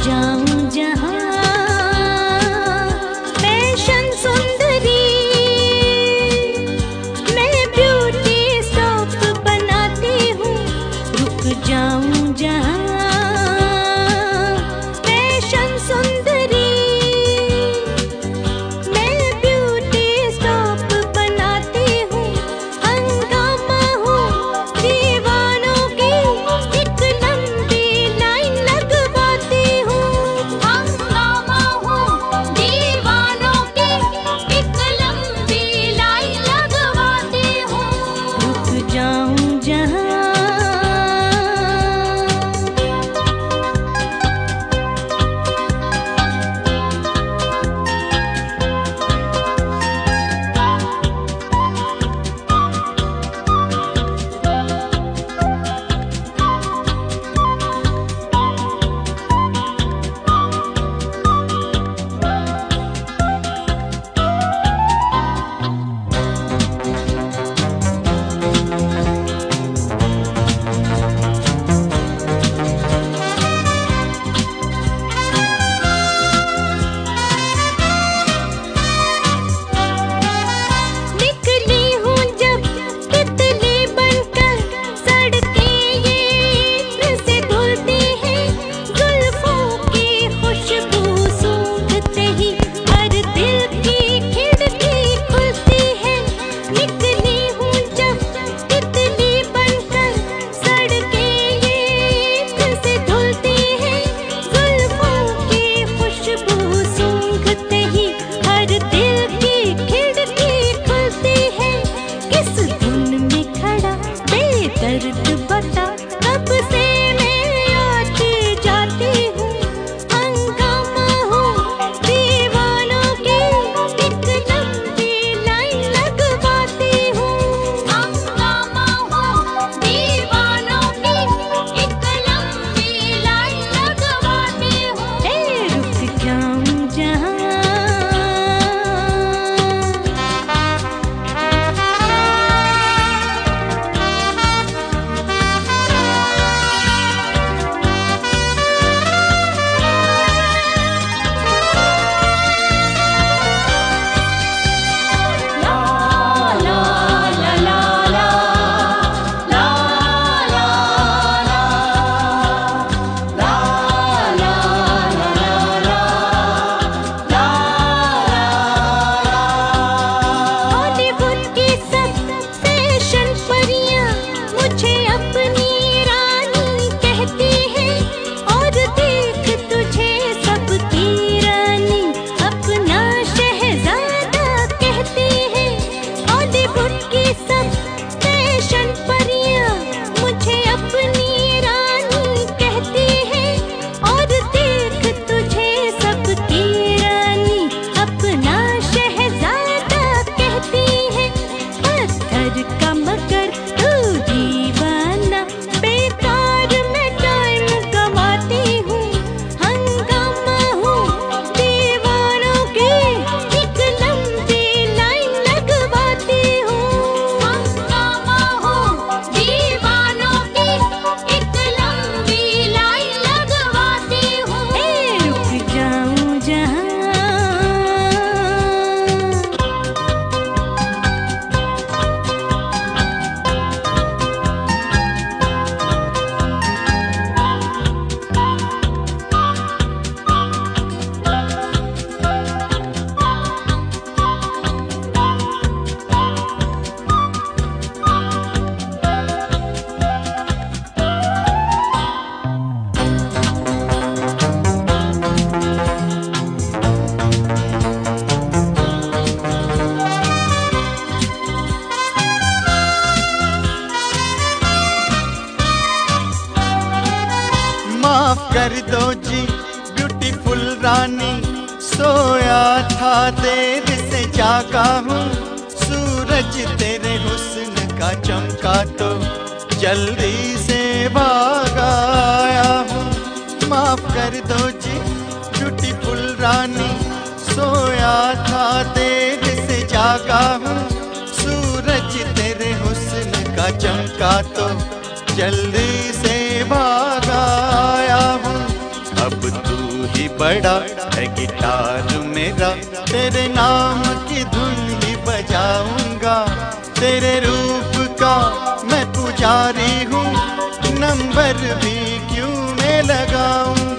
जाऊं जहां फैशन सुंदरी, मैं ब्यूटी स्टॉप बनाती हूँ। रुक जाऊं जहां फैशन सुंदरी, मैं ब्यूटी स्टॉप बनाती हूँ। हंगामा हूँ दीवानों की, एक लंबी लाइन लगवाती हूँ। हंगामा हूँ दीवानों की, एक लंबी लाइन लगवाती हूँ। रुक जाऊं जहां दर्द बता कब से मैं आती जाती हूँ। हंगामा हूँ दीवानों की, एक लंबी लाइन लगवाती हूँ। हंगामा हूँ दीवानों की, एक लंबी लाइन लगवाती हूँ। रुक जाऊं जहां माफ कर दो जी ब्यूटीफुल रानी, सोया था देर से जागा हूँ। सूरज तेरे हुस्न का चमका तो जल्दी से भाग आया हूँ। माफ कर दो जी ब्यूटीफुल रानी, सोया था देर से जागा हूँ। सूरज तेरे हुस्न का चमका तो जल्दी से भाग आया हूँ। अब तू बड़ा है गिटार मेरा, तेरे नाम की धुन ही बजाऊंगा। तेरे रूप का मैं पुजारी हूँ, नंबर भी क्यों मैं लगाऊंगा।